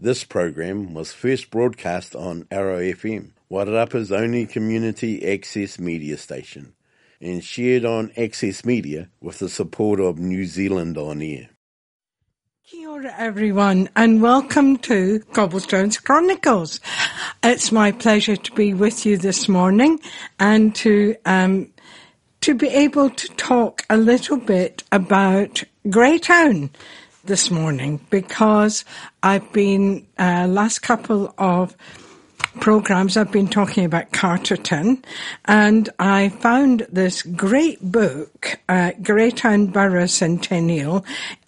This program was first broadcast on Arrow FM, Wairarapa's only community access media station, and shared on Access Media with the support of New Zealand On Air. Kia ora everyone, and welcome to Cobblestones Chronicles. It's my pleasure to be with you this morning and to be able to talk a little bit about Greytown this morning, because I've been, last couple of programs, I've been talking about Carterton, and I found this great book, Greytown Borough Centennial,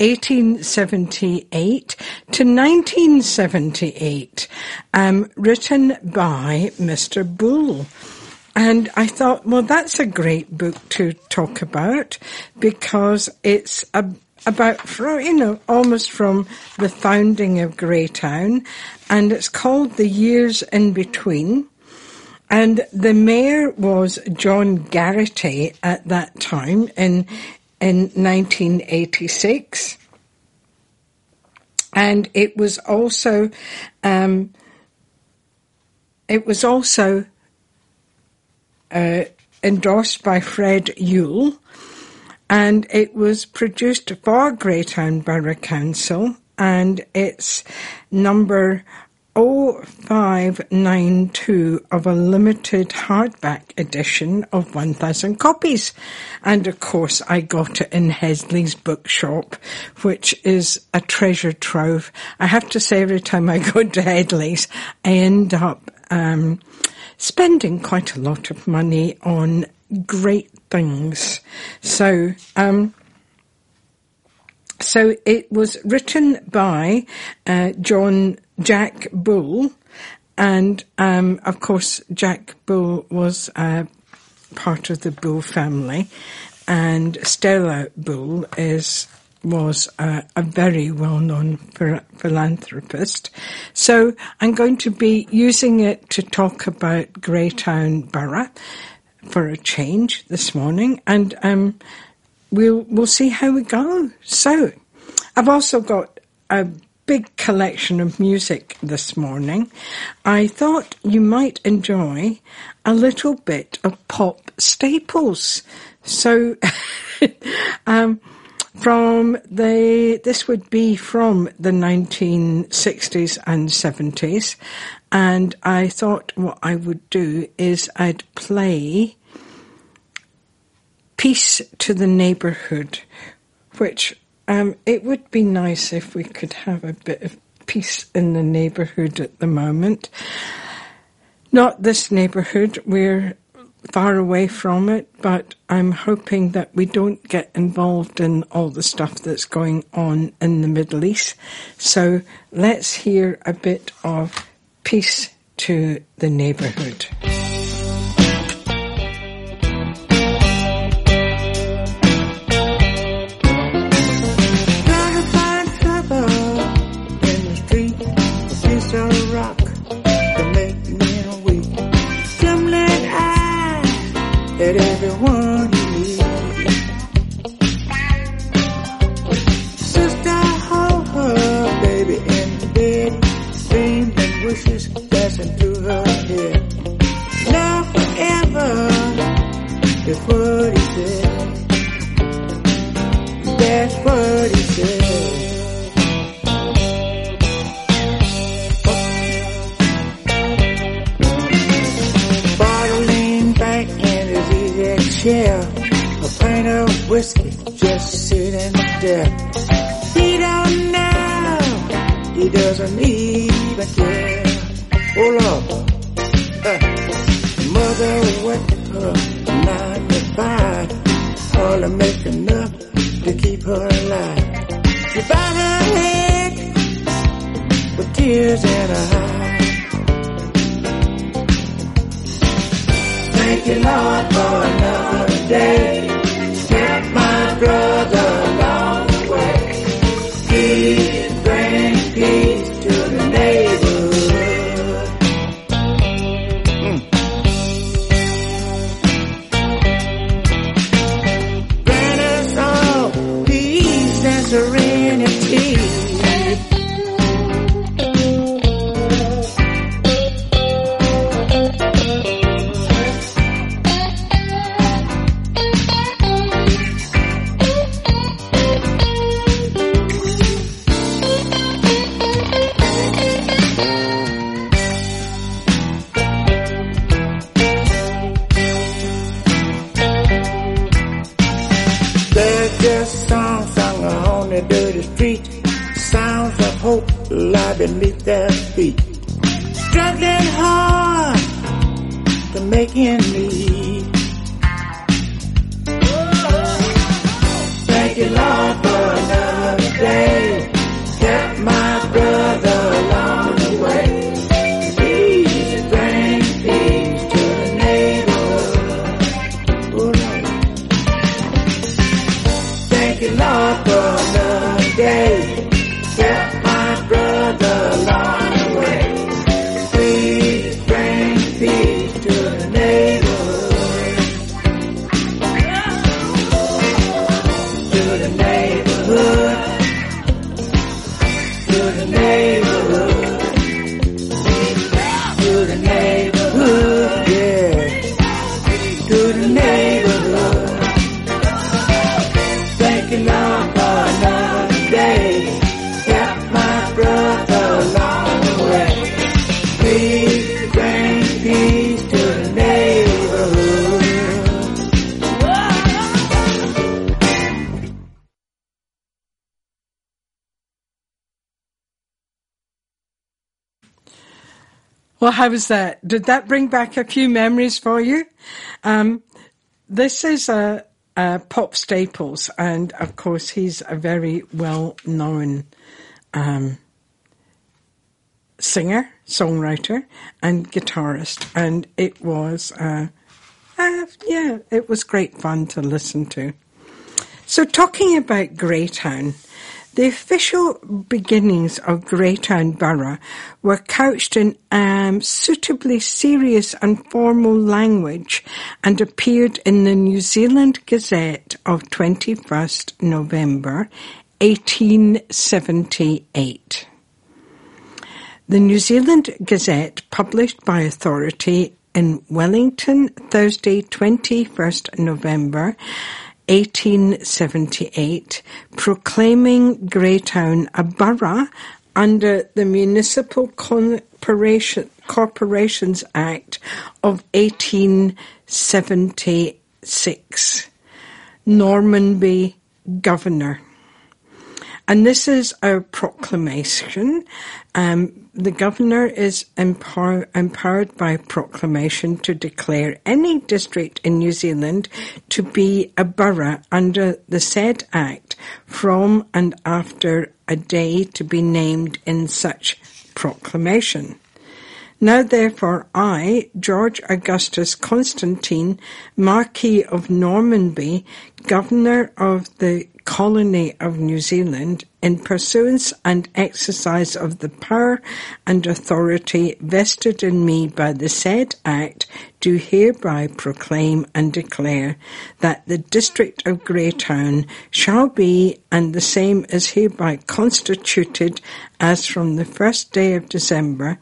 1878 to 1978, written by Mr. Bull. And I thought, well, that's a great book to talk about, because it's about, almost from the founding of Greytown, and it's called The Years in Between. And the mayor was John Garrity at that time in 1986. And it was also endorsed by Fred Yule. And it was produced for Greytown Borough Council, and it's number 0592 of a limited hardback edition of 1,000 copies. And of course, I got it in Hesley's bookshop, which is a treasure trove. I have to say, every time I go to Hesley's, I end up spending quite a lot of money on great things. So it was written by Jack Bull, and of course Jack Bull was part of the Bull family, and Stella Bull was a very well-known philanthropist. So I'm going to be using it to talk about Greytown Borough for a change this morning, and we'll see how we go. So I've also got a big collection of music this morning. I thought you might enjoy a little bit of pop staples. So this would be from the 1960s and 70s. And I thought what I would do is I'd play Peace to the Neighbourhood, which it would be nice if we could have a bit of peace in the neighbourhood at the moment. Not this neighbourhood, we're far away from it, but I'm hoping that we don't get involved in all the stuff that's going on in the Middle East. So let's hear a bit of Peace to the Neighbourhood. Trying to find trouble in the street, a piece of rock to make me weak. Stumbling eye at everyone you meet. Sister, hold her baby in bed, dream and wishes dancing through her head. Love forever is what he said. That's what he said. Bottle leaned back in his easy chair, a pint of whiskey just sitting there. He don't know, he doesn't even care. Oh Lord, mother went her 9 to 5, all to make enough to keep her alive. She bowed her head with tears in her eyes. Thank you, Lord, for another day. Kept my brother along the way. Please bring peace to the neighborhood. Grant us all peace and serenity. beneath their feet, struggling hard to make ends meet. Thank you, Lord, for another day. Kept my brother along the way. Please bring peace to the neighborhood. Oh, Lord. Thank you, Lord, for another day. Kept my brother along the way. Please bring peace to the neighborhood. To the neighborhood. To the neighborhood. To the neighborhood, yeah. To the neighborhood. Thank you, Lord, for another day. Kept my brother along the way. Please bring peace to the neighborhood. Well, how was that? Did that bring back a few memories for you? This is Pop Staples, and of course he's a very well-known singer, songwriter, and guitarist, and it was it was great fun to listen to. So, talking about Greytown, the official beginnings of Greytown Borough were couched in suitably serious and formal language and appeared in the New Zealand Gazette of 21st November 1878. The New Zealand Gazette, published by authority in Wellington, Thursday, 21st November 1878, proclaiming Greytown a borough under the Municipal Corporations Act of 1876. Normanby Governor. And this is a proclamation. The governor is empowered by proclamation to declare any district in New Zealand to be a borough under the said act from and after a day to be named in such proclamation. Now therefore I, George Augustus Constantine, Marquis of Normanby, Governor of the Colony of New Zealand, in pursuance and exercise of the power and authority vested in me by the said Act, do hereby proclaim and declare that the district of Greytown shall be, and the same is hereby constituted, as from the 1st day of December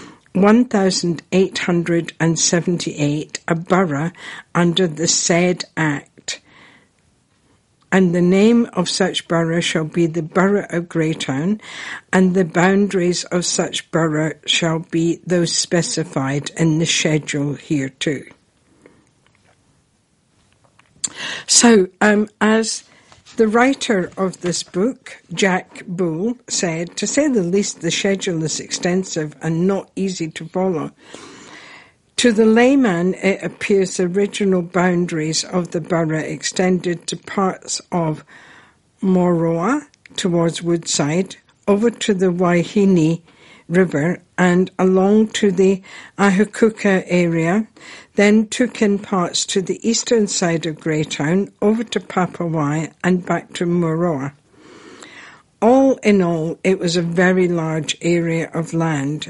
1878, a borough under the said Act. And the name of such borough shall be the Borough of Greytown, and the boundaries of such borough shall be those specified in the schedule hereto. So, as the writer of this book, Jack Bull, said, to say the least, the schedule is extensive and not easy to follow. To the layman, it appears the original boundaries of the borough extended to parts of Moroa towards Woodside, over to the Waihini River and along to the Ahukuka area, then took in parts to the eastern side of Greytown, over to Papawai and back to Moroa. All in all, it was a very large area of land,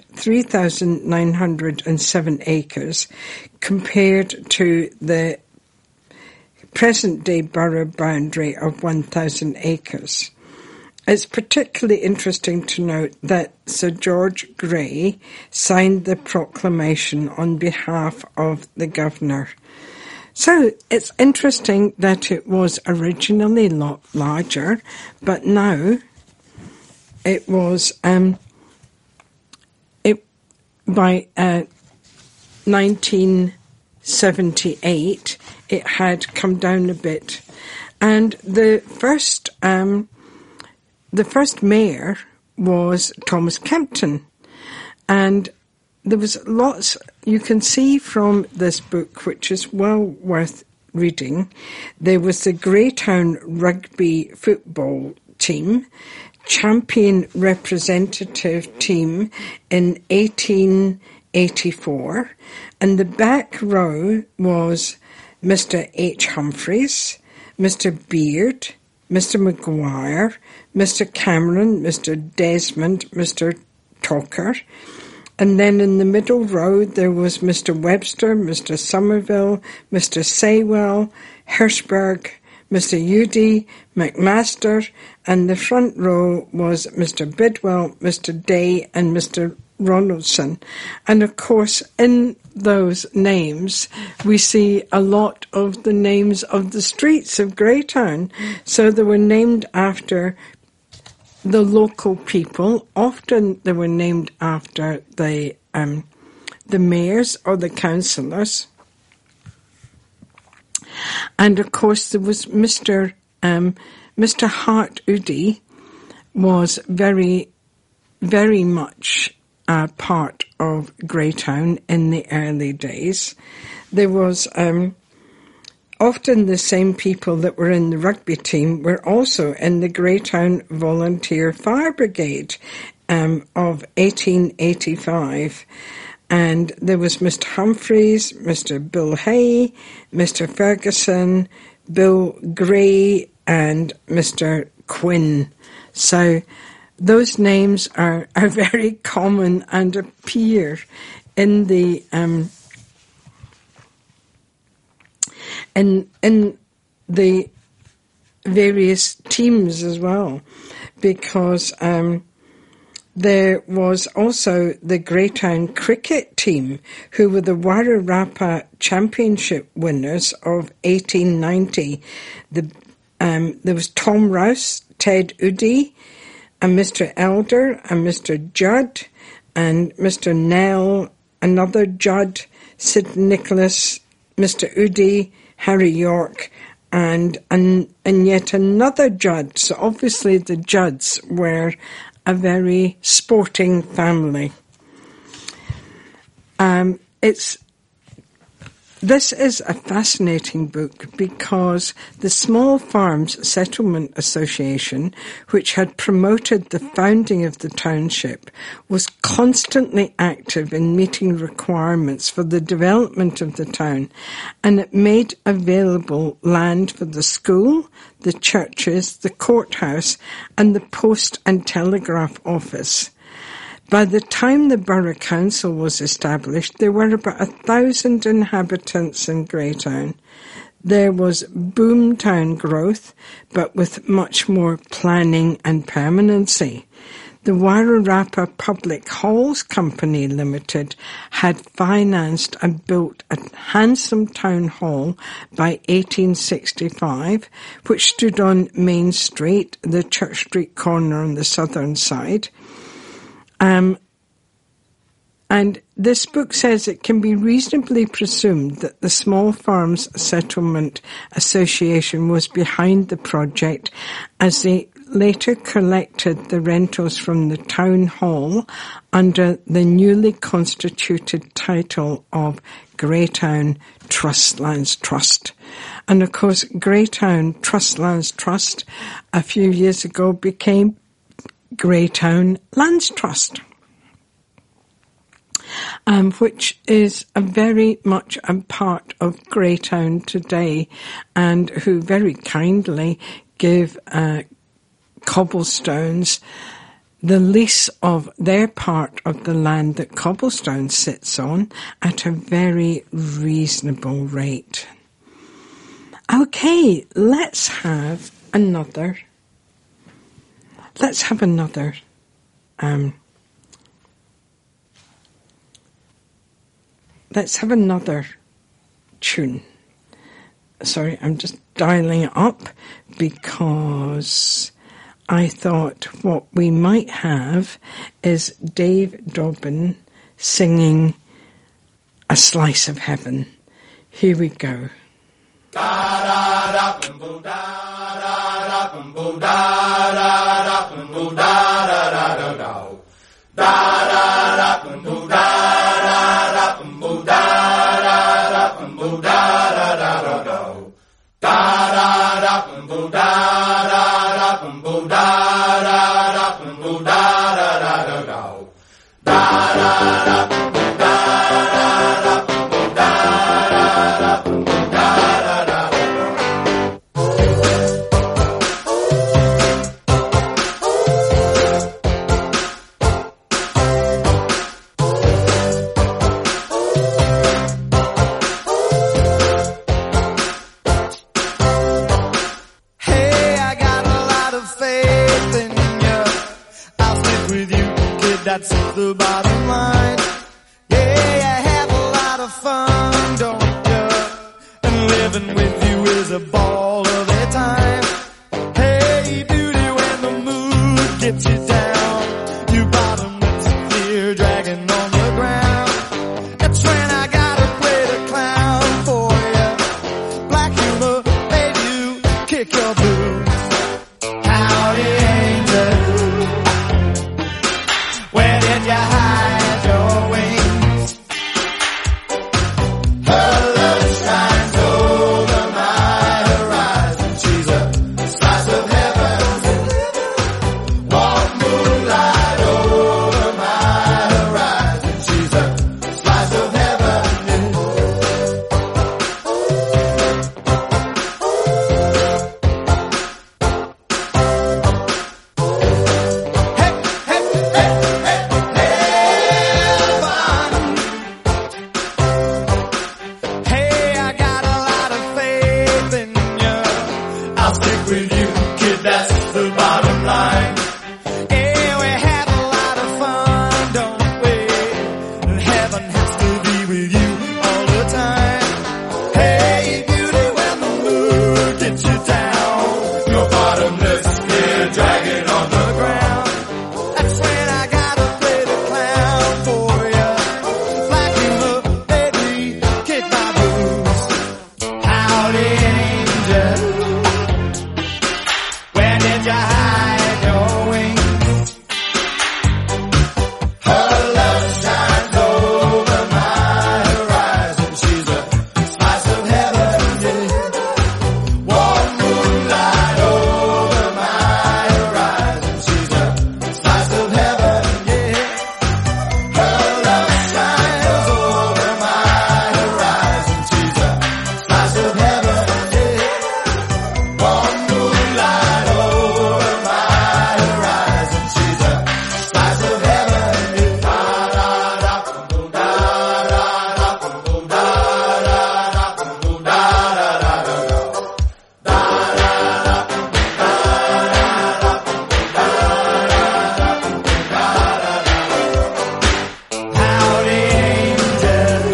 3,907 acres, compared to the present-day borough boundary of 1,000 acres. It's particularly interesting to note that Sir George Grey signed the proclamation on behalf of the governor. So it's interesting that it was originally a lot larger, but now it was by 1978 it had come down a bit, and the first mayor was Thomas Kempton. And there was lots you can see from this book, which is well worth reading. There was the Greytown rugby football team, champion representative team in 1884, and the back row was Mr. H. Humphreys, Mr. Beard, Mr. Maguire, Mr. Cameron, Mr. Desmond, Mr. Talker. And then in the middle row there was Mr. Webster, Mr. Somerville, Mr. Saywell, Hirschberg, Mr. Udy, McMaster, and the front row was Mr. Bidwell, Mr. Day, and Mr. Ronaldson. And of course, in those names, we see a lot of the names of the streets of Greytown. So they were named after the local people. Often they were named after the mayors or the councillors. And of course, there was Mr. Hart Udy was very, very much a part of Greytown in the early days. There was often the same people that were in the rugby team were also in the Greytown Volunteer Fire Brigade of 1885. And there was Mr. Humphreys, Mr. Bill Hay, Mr. Ferguson, Bill Gray, and Mr. Quinn. So those names are very common and appear in the in the various teams as well, because there was also the Greytown cricket team, who were the Wairarapa Championship winners of 1890. There was Tom Rouse, Ted Udy, and Mr. Elder, and Mr. Judd, and Mr. Nell, another Judd, Sid Nicholas, Mr. Udy, Harry York, and yet another Judd. So obviously the Judds were a very sporting family. This is a fascinating book because the Small Farms Settlement Association, which had promoted the founding of the township, was constantly active in meeting requirements for the development of the town, and it made available land for the school, the churches, the courthouse, and the post and telegraph office. By the time the Borough Council was established, there were about 1,000 inhabitants in Greytown. There was boomtown growth, but with much more planning and permanency. The Wairarapa Public Halls Company Limited had financed and built a handsome town hall by 1865, which stood on Main Street, the Church Street corner on the southern side. And this book says it can be reasonably presumed that the Small Farms Settlement Association was behind the project, as they later collected the rentals from the town hall under the newly constituted title of Greytown Trustlands Trust. And of course, Greytown Trustlands Trust a few years ago became Greytown Lands Trust, which is a very much a part of Greytown today, and who very kindly give Cobblestones the lease of their part of the land that Cobblestone sits on at a very reasonable rate. Okay, let's have another tune. Sorry, I'm just dialing it up because I thought what we might have is Dave Dobbin singing A Slice of Heaven. Here we go. Da da da da da da da da da da da da That's the bottom line. Yeah, you have a lot of fun, don't you? And living with you is a ball of a time. Hey, beauty, when the mood gets you down, your bottom lips clear, dragging on the ground. That's when I gotta play the clown for you. Black humor made you kick your blues. Howdy, angel. Where did you hide your wings? Her love shines over my horizon. She's a slice of heaven. Warm moonlight over my horizon. She's a slice of heaven. I'll stick with you, kid, that's the bottom line. Yeah, we have a lot of fun, don't we? And heaven has to be with you all the time. Hey, beauty, when the mood gets you down, your bottomless here dragging on the ground. That's when I gotta play the clown for you. Like humor, baby, kick my blues. Howdy, angel. Where did you hide your wings? Her love shines over my horizon. She's a slice of heaven, yeah. Warm moonlight over my horizon. She's a slice of heaven, yeah. Her love shines over my horizon. She's a slice of heaven, yeah. Warm moonlight over my horizon. She's a slice of heaven, yeah. Howdy, angel.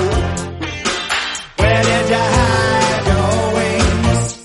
Where did you hide your wings?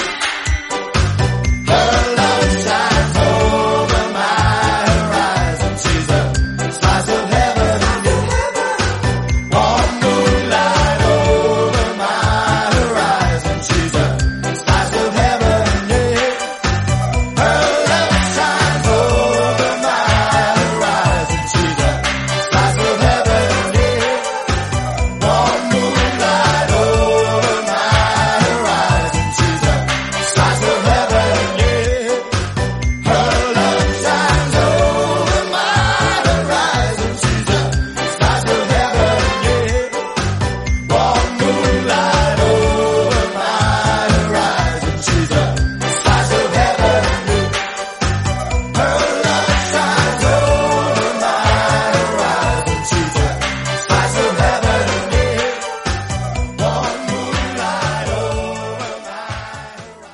Her love shines over my horizon. She's a slice of heaven, yeah. Warm moonlight over my horizon. She's a slice of heaven, yeah. Her love shines over my horizon. She's a slice of heaven, yeah. Warm moonlight over my horizon. She's a slice of heaven, yeah. Her love shines over my horizon. She's a slice of heaven, yeah. Warm moonlight over my horizon. She's a slice of heaven, yeah. Her love shines over my horizon. She's a slice of heaven, yeah. Warm moonlight over my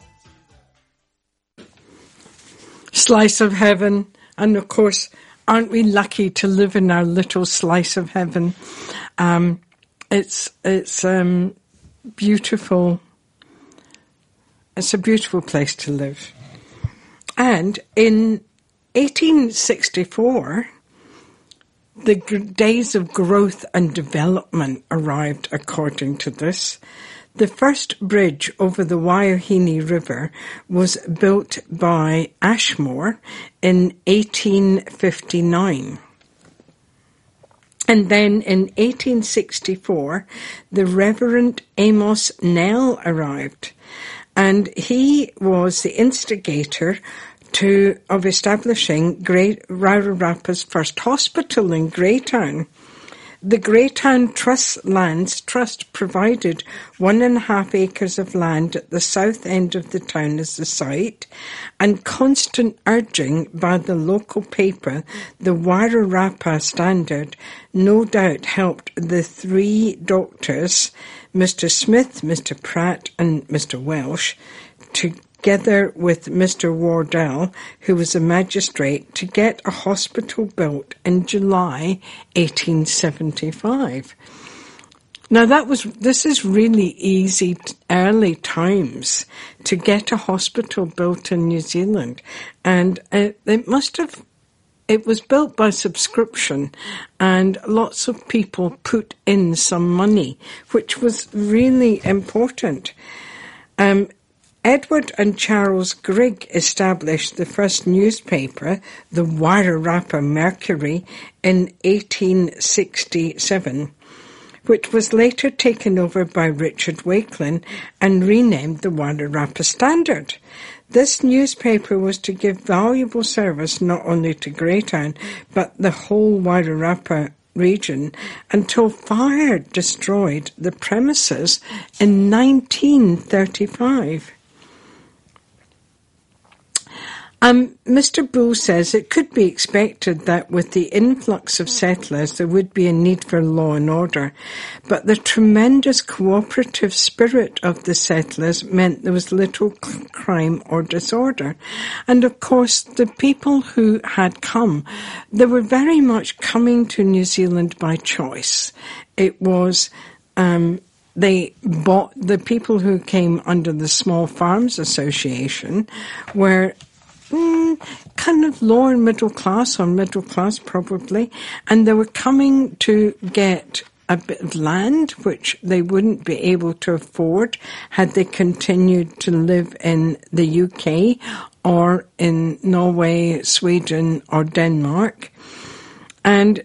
Slice of heaven. And of course, aren't we lucky to live in our little slice of heaven? It's beautiful. It's a beautiful place to live. And in 1864, the days of growth and development arrived according to this. The first bridge over the Waiohine River was built by Ashmore in 1859. And then in 1864, the Reverend Amos Nell arrived, and he was the instigator of establishing Wairarapa's first hospital in Greytown. The Greytown Lands Trust provided 1.5 acres of land at the south end of the town as the site, and constant urging by the local paper, the Wairarapa Standard, no doubt helped the 3 doctors, Mr. Smith, Mr. Pratt and Mr. Welsh, together with Mr. Wardell, who was a magistrate, to get a hospital built in July 1875. Now this is really easy early times to get a hospital built in New Zealand, and it was built by subscription, and lots of people put in some money, which was really important. Edward and Charles Grigg established the first newspaper, the Wairarapa Mercury, in 1867, which was later taken over by Richard Wakelin and renamed the Wairarapa Standard. This newspaper was to give valuable service not only to Greytown, but the whole Wairarapa region, until fire destroyed the premises in 1935. Mr. Bull says it could be expected that with the influx of settlers there would be a need for law and order, but the tremendous cooperative spirit of the settlers meant there was little crime or disorder. And of course the people who had come, they were very much coming to New Zealand by choice. It was they bought, the people who came under the Small Farms Association were kind of lower middle class, or middle class probably, and they were coming to get a bit of land which they wouldn't be able to afford had they continued to live in the UK or in Norway, Sweden or Denmark. And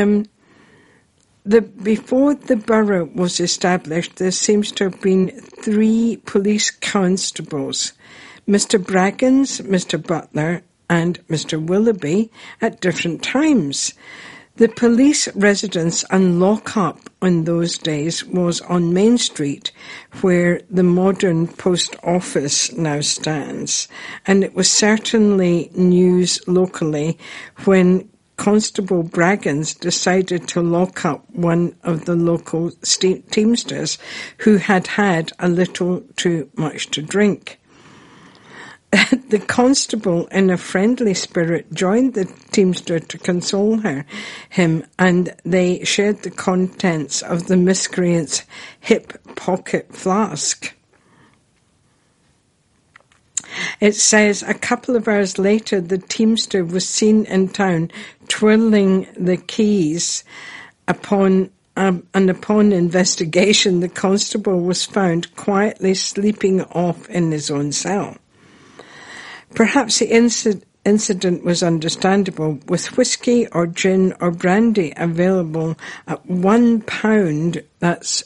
before the borough was established, there seems to have been 3 police constables, Mr. Braggins, Mr. Butler and Mr. Willoughby, at different times. The police residence and lock-up in those days was on Main Street, where the modern post office now stands, and it was certainly news locally when Constable Braggins decided to lock up one of the local teamsters who had had a little too much to drink. The constable, in a friendly spirit, joined the teamster to console him, and they shared the contents of the miscreant's hip pocket flask. It says a couple of hours later, the teamster was seen in town twirling the keys. Upon investigation, the constable was found quietly sleeping off in his own cell. Perhaps the incident was understandable, with whiskey or gin or brandy available at £1. That's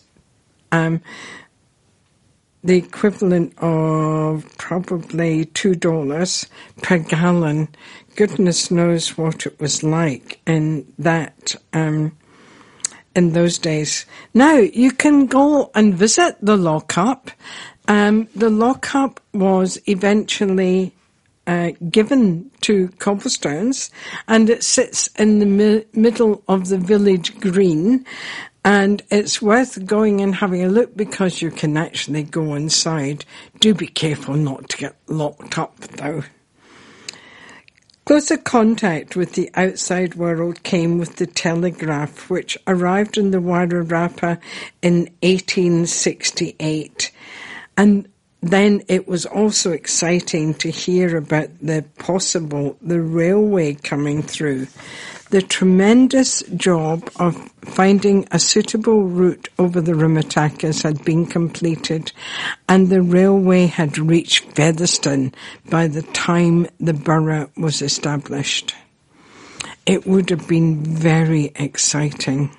the equivalent of probably $2 per gallon. Goodness knows what it was like in that in those days. Now you can go and visit the lockup. The lockup was eventually given to Cobblestones, and it sits in the middle of the village green, and it's worth going and having a look because you can actually go inside. Do be careful not to get locked up though. Closer contact with the outside world came with the telegraph, which arrived in the Wairarapa in 1868, and then it was also exciting to hear about the railway coming through. the tremendous job of finding a suitable route over the Rimutakas had been completed, and the railway had reached Featherstone by the time the borough was established. It would have been very exciting.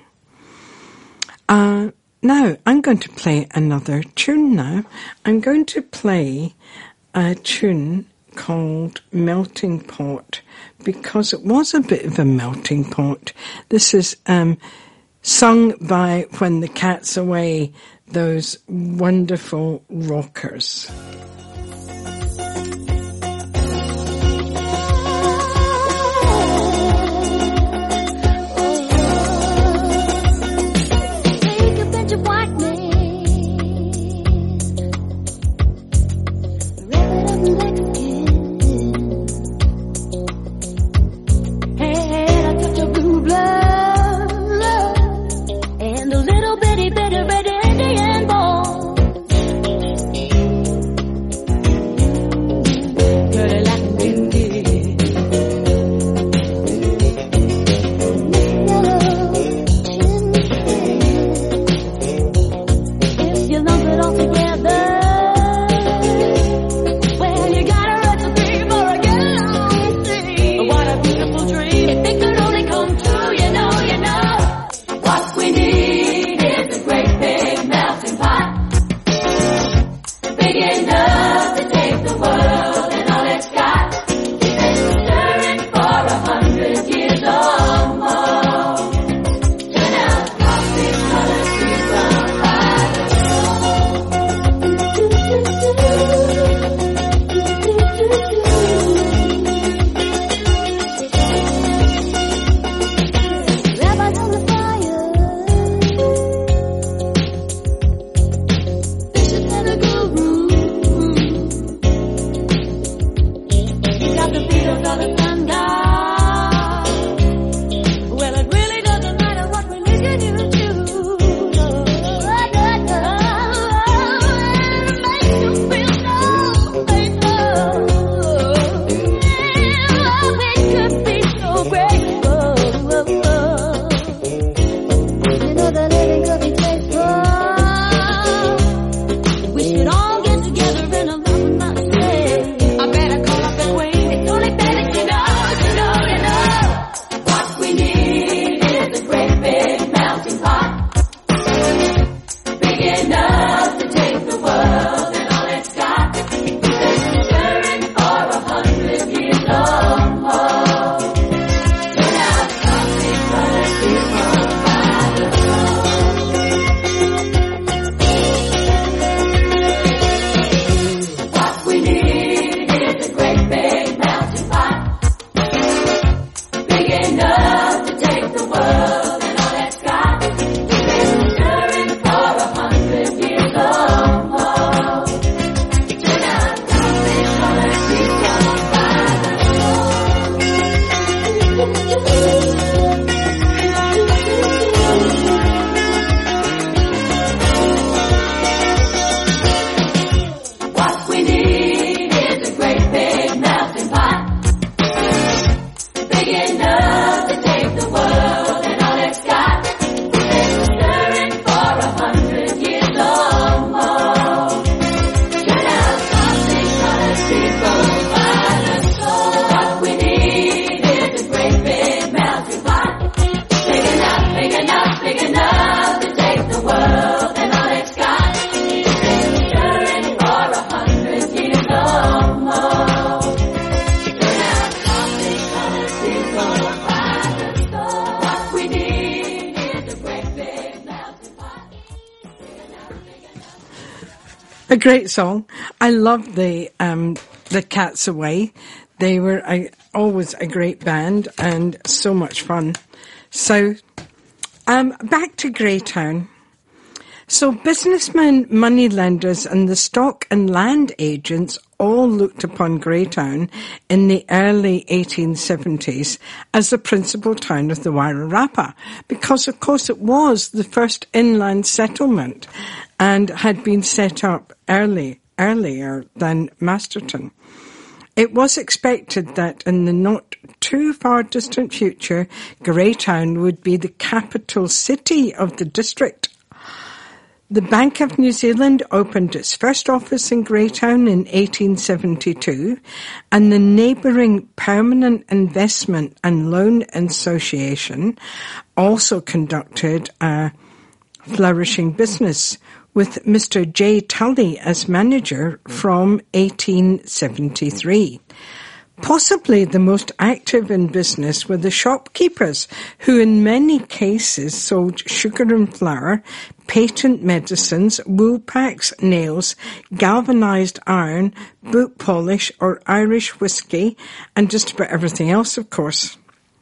Now, I'm going to play another tune now. I'm going to play a tune called Melting Pot, because it was a bit of a melting pot. This is sung by When the Cat's Away, those wonderful rockers. A great song. I love the Cat's Away. They were always a great band and so much fun. So, back to Greytown. So businessmen, moneylenders and the stock and land agents all looked upon Greytown in the early 1870s as the principal town of the Wairarapa, because of course it was the first inland settlement and had been set up earlier than Masterton. It was expected that in the not too far distant future, Greytown would be the capital city of the district. The Bank of New Zealand opened its first office in Greytown in 1872, and the neighbouring Permanent Investment and Loan Association also conducted a flourishing business, with Mr. J. Tully as manager from 1873. Possibly the most active in business were the shopkeepers, who in many cases sold sugar and flour, patent medicines, wool packs, nails, galvanised iron, boot polish or Irish whiskey, and just about everything else, of course.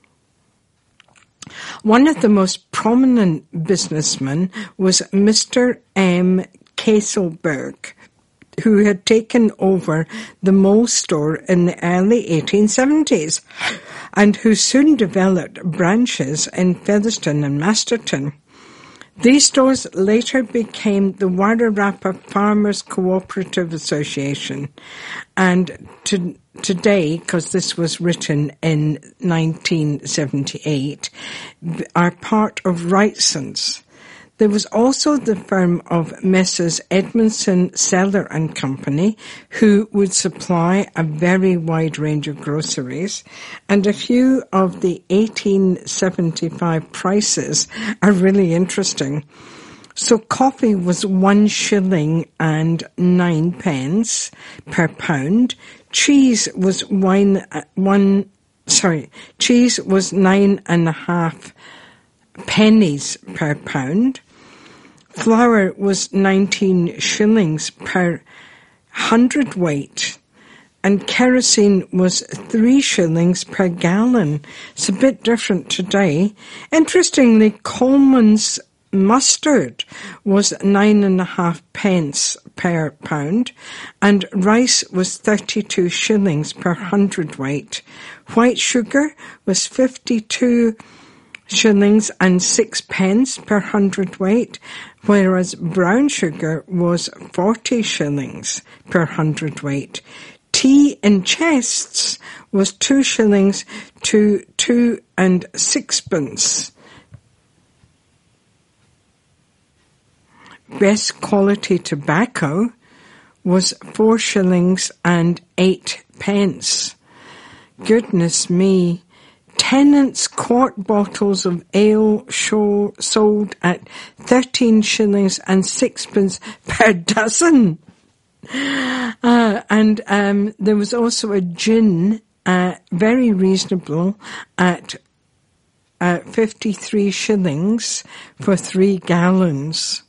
One of the most prominent businessmen was Mr. M. Kesselberg, who had taken over the Mole store in the early 1870s and who soon developed branches in Featherston and Masterton. These stores later became the Wairarapa Farmers Cooperative Association, and today, because this was written in 1978, are part of Wrightson's. There was also the firm of Messrs. Edmondson, Seller and Company, who would supply a very wide range of groceries, and a few of the 1875 prices are really interesting. So coffee was 1 shilling and 9 pence per pound. Cheese was 9.5 pennies per pound. Flour was 19 shillings per hundredweight, and kerosene was 3 shillings per gallon. It's a bit different today. Interestingly, Coleman's mustard was 9.5 pence per pound, and rice was 32 shillings per hundredweight. White sugar was 52 shillings and 6 pence per hundredweight, whereas brown sugar was 40 shillings per hundredweight. Tea in chests was 2 shillings to 2 and 6pence. Best quality tobacco was 4 shillings and 8 pence. Goodness me. Tennant's quart bottles of ale sold at 13 shillings and 6pence per dozen. And there was also a gin, very reasonable, at 53 shillings for 3 gallons.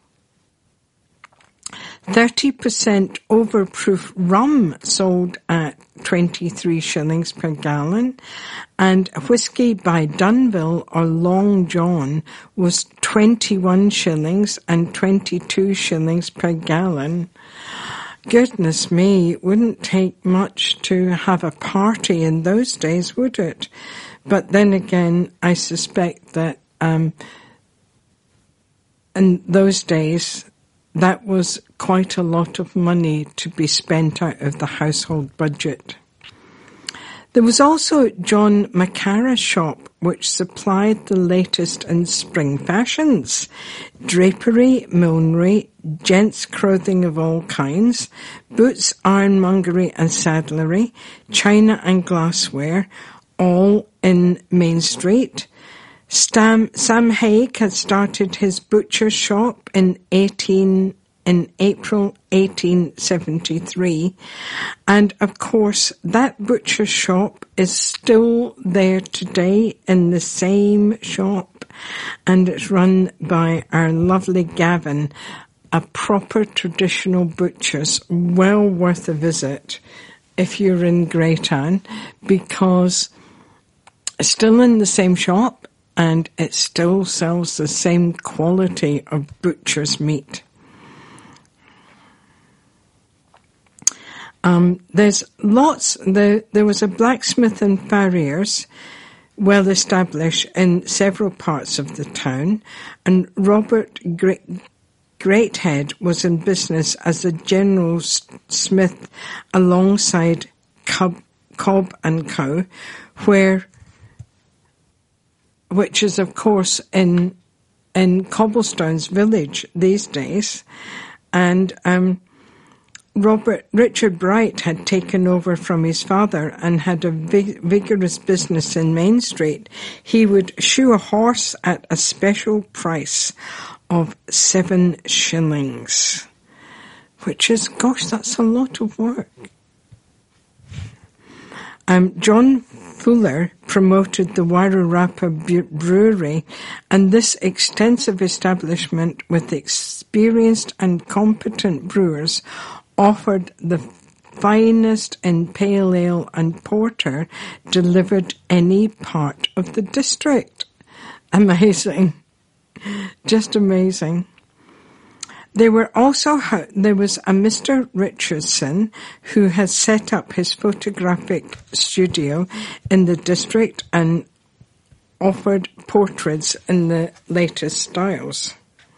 30% overproof rum sold at 23 shillings per gallon, and whiskey by Dunville or Long John was 21 shillings and 22 shillings per gallon. Goodness me, it wouldn't take much to have a party in those days, would it? But then again, I suspect that in those days, that was quite a lot of money to be spent out of the household budget. There was also John Macarra's shop, which supplied the latest in spring fashions, drapery, millinery, gents' clothing of all kinds, boots, ironmongery and saddlery, china and glassware, all in Main Street. Sam Haig had started his butcher shop in April 1873, and of course that butcher shop is still there today in the same shop, and it's run by our lovely Gavin, a proper traditional butcher's, well worth a visit if you're in Greytown, because it's still in the same shop and it still sells the same quality of butcher's meat. There was a blacksmith and farrier's well established in several parts of the town, and Robert Greathead was in business as a general smith alongside Cobb and Co., which is of course in Cobblestones Village these days, and Richard Bright had taken over from his father and had a vigorous business in Main Street. He would shoe a horse at a special price of 7 shillings, which is, gosh, that's a lot of work. John Fuller promoted the Wairarapa Brewery, and this extensive establishment with experienced and competent brewers offered the finest in pale ale and porter delivered any part of the district. Amazing. Just amazing. There was a Mr. Richardson who had set up his photographic studio in the district and offered portraits in the latest styles.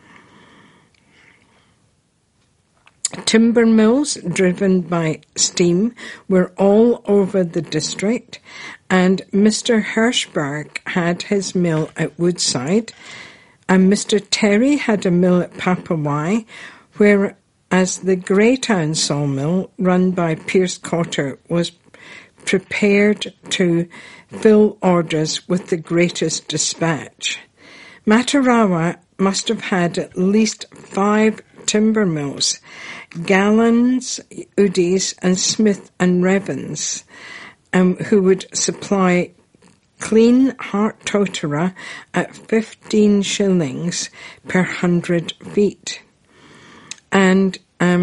Timber mills driven by steam were all over the district, and Mr. Hirschberg had his mill at Woodside, and Mr. Terry had a mill at Papawai, whereas the Greytown sawmill, run by Pierce Cotter, was prepared to fill orders with the greatest dispatch. Matarawa must have had at least 5 timber mills, Gallons, Udi's, and Smith and Revens, who would supply clean heart totara at 15 shillings per 100 feet. And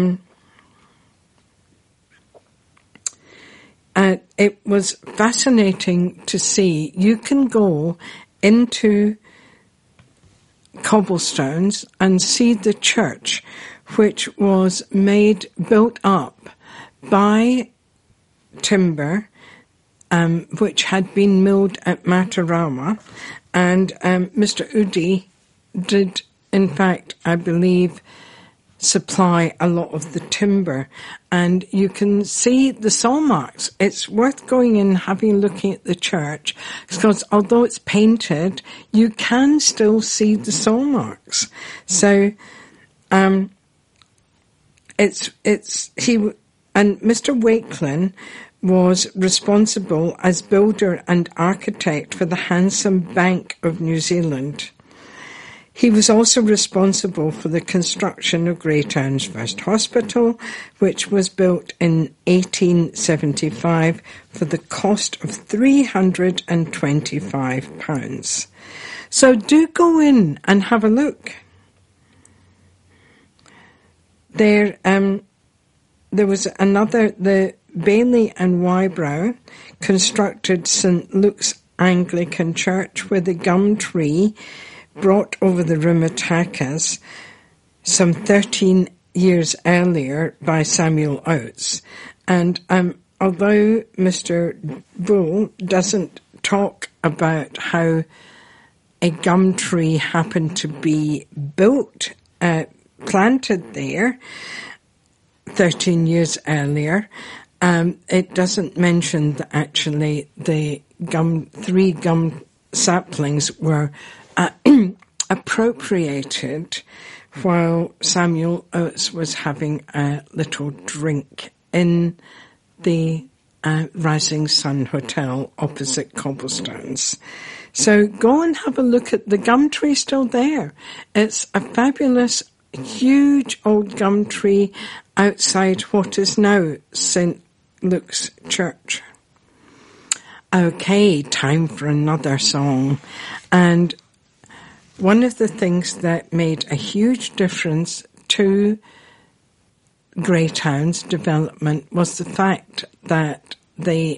it was fascinating to see. You can go into Cobblestones and see the church, which was built up by timber, which had been milled at Matarawa, and Mr. Udi did, in fact, I believe, supply a lot of the timber, and you can see the saw marks. It's worth going in, looking at the church, because although it's painted, you can still see the saw marks. So, and Mr. Wakelin was responsible as builder and architect for the Handsome Bank of New Zealand. He was also responsible for the construction of Greytown's first hospital, which was built in 1875 for the cost of £325. So do go in and have a look. There was another, the Bailey and Wybrow constructed St. Luke's Anglican Church, where the gum tree brought over the Rimatakas some 13 years earlier by Samuel Oates. And although Mr. Bull doesn't talk about how a gum tree happened to be planted there 13 years earlier, it doesn't mention that actually the 3 gum saplings were appropriated while Samuel Oates was having a little drink in the Rising Sun Hotel opposite Cobblestones. So go and have a look at the gum tree still there. It's a fabulous, huge old gum tree outside what is now St. Luke's Church. Okay, time for another song. And one of the things that made a huge difference to Greytown's development was the fact that the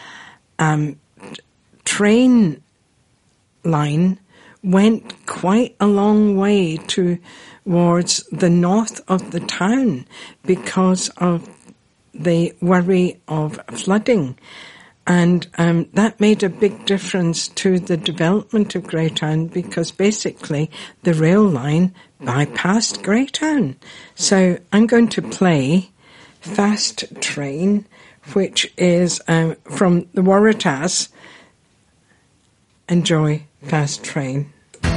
train line went quite a long way towards the north of the town because of the worry of flooding. And that made a big difference to the development of Greytown, because basically the rail line bypassed Greytown. So I'm going to play Fast Train, which is from the Waratahs. Enjoy Fast Train.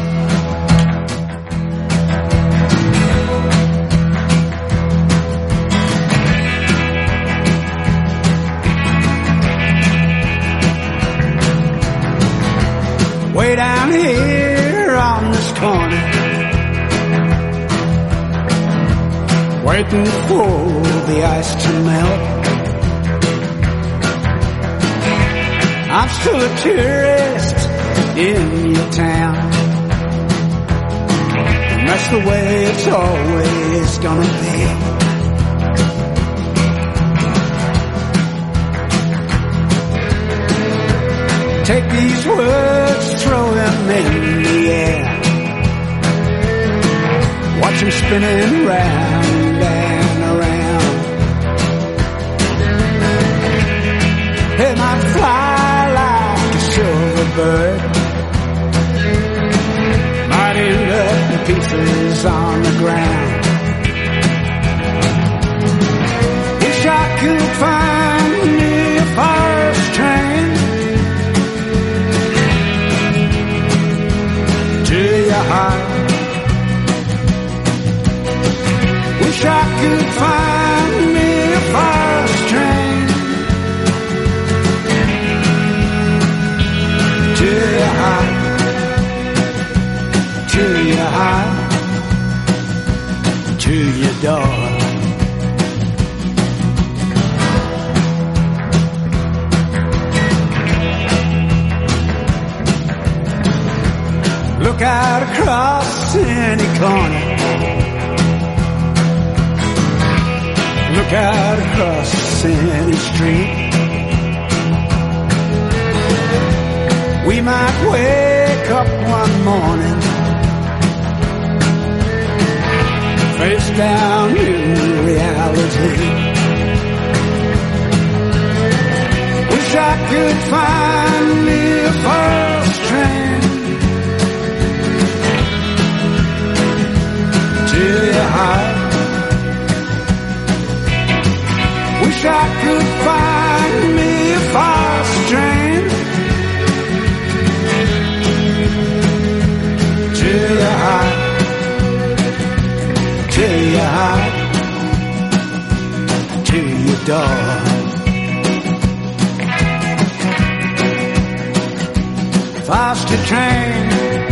Way down here on this corner, waiting for the ice to melt. I'm still a tourist in your town, and that's the way it's always gonna be. Take these words, throw them in the air, watch them spinning round and around. They might fly like a silver bird, might end up in pieces on the ground. Wish I could find me a fast train to your heart. Wish I could find me a fast train to your heart, to your heart, to your door. Look out across any corner, look out across any street. We might wake up one morning, face down in reality. Wish I could find me a first train to your heart. Wish I could find me a fast train to your heart, to your heart, to your door. Faster train,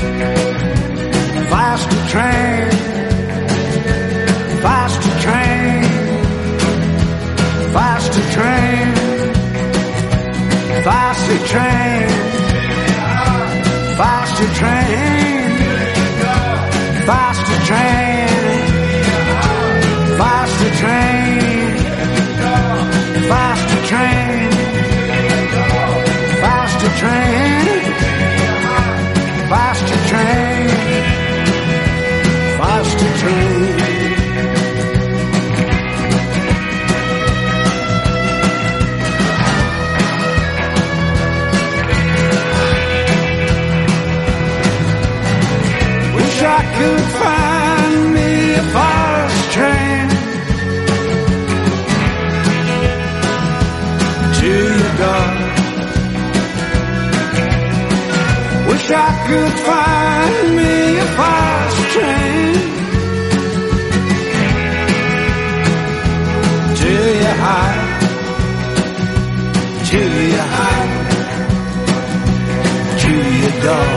faster train, faster train, faster train, faster train, faster train, faster train, faster train, faster train, faster train, faster train, faster train. Wish I could find me a fast train to your door. Wish I could find me a fast train to your heart, to your heart, to your door.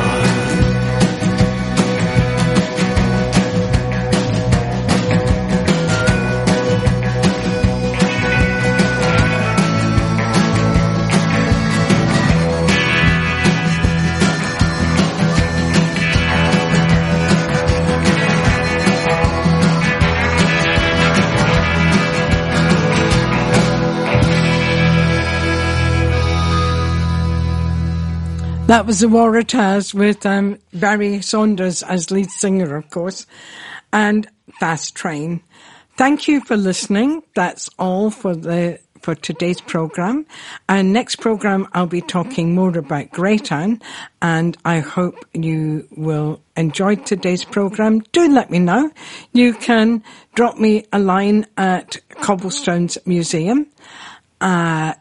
That was the Waratahs with Barry Saunders as lead singer, of course, and Fast Train. Thank you for listening. That's all for today's program. And next program, I'll be talking more about Greytown, and I hope you will enjoy today's program. Do let me know. You can drop me a line at Cobblestones Museum.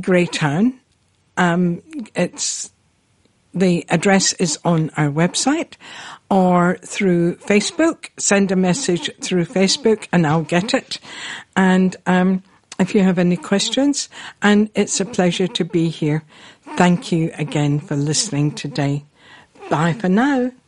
Greytown. The address is on our website or through Facebook. Send a message through Facebook and I'll get it. And if you have any questions, and it's a pleasure to be here. Thank you again for listening today. Bye for now.